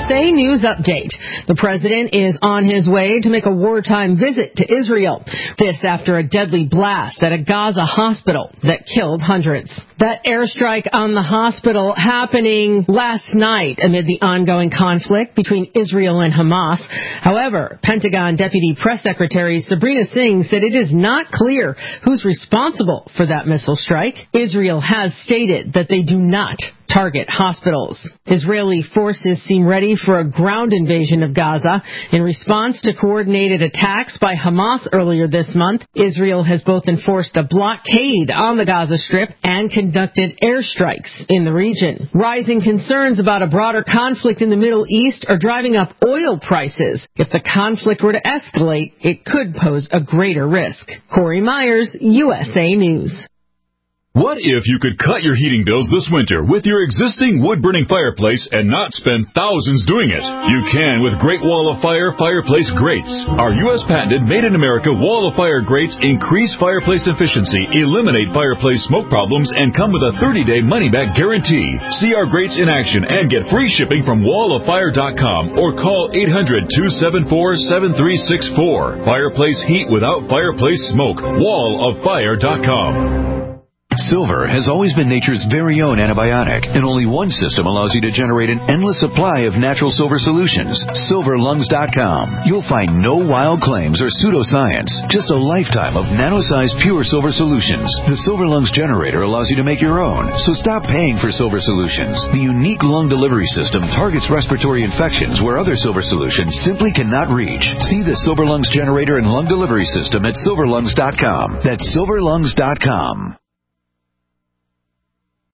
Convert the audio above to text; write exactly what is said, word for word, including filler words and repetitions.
S A News Update. The president is on his way to make a wartime visit to Israel. This after a deadly blast at a Gaza hospital that killed hundreds. That airstrike on the hospital happening last night amid the ongoing conflict between Israel and Hamas. However, Pentagon Deputy Press Secretary Sabrina Singh said it is not clear who's responsible for that missile strike. Israel has stated that they do not target hospitals. Israeli forces seem ready for a ground invasion of Gaza. In response to coordinated attacks by Hamas earlier this month, Israel has both enforced a blockade on the Gaza Strip and conducted airstrikes in the region. Rising concerns about a broader conflict in the Middle East are driving up oil prices. If the conflict were to escalate, it could pose a greater risk. Corey Myers, U S A News. What if you could cut your heating bills this winter with your existing wood-burning fireplace and not spend thousands doing it? You can with Great Wall of Fire fireplace grates. Our U S patented made-in-America Wall of Fire grates increase fireplace efficiency, eliminate fireplace smoke problems, and come with a thirty-day money-back guarantee. See our grates in action and get free shipping from wall of fire dot com or call eight hundred, two seven four, seven three six four. Fireplace heat without fireplace smoke. wall of fire dot com. Silver has always been nature's very own antibiotic, and only one system allows you to generate an endless supply of natural silver solutions. silver lungs dot com. You'll find no wild claims or pseudoscience, just a lifetime of nano-sized pure silver solutions. The Silver Lungs generator allows you to make your own, so stop paying for silver solutions. The unique lung delivery system targets respiratory infections where other silver solutions simply cannot reach. See the Silver Lungs generator and lung delivery system at silver lungs dot com. That's silver lungs dot com.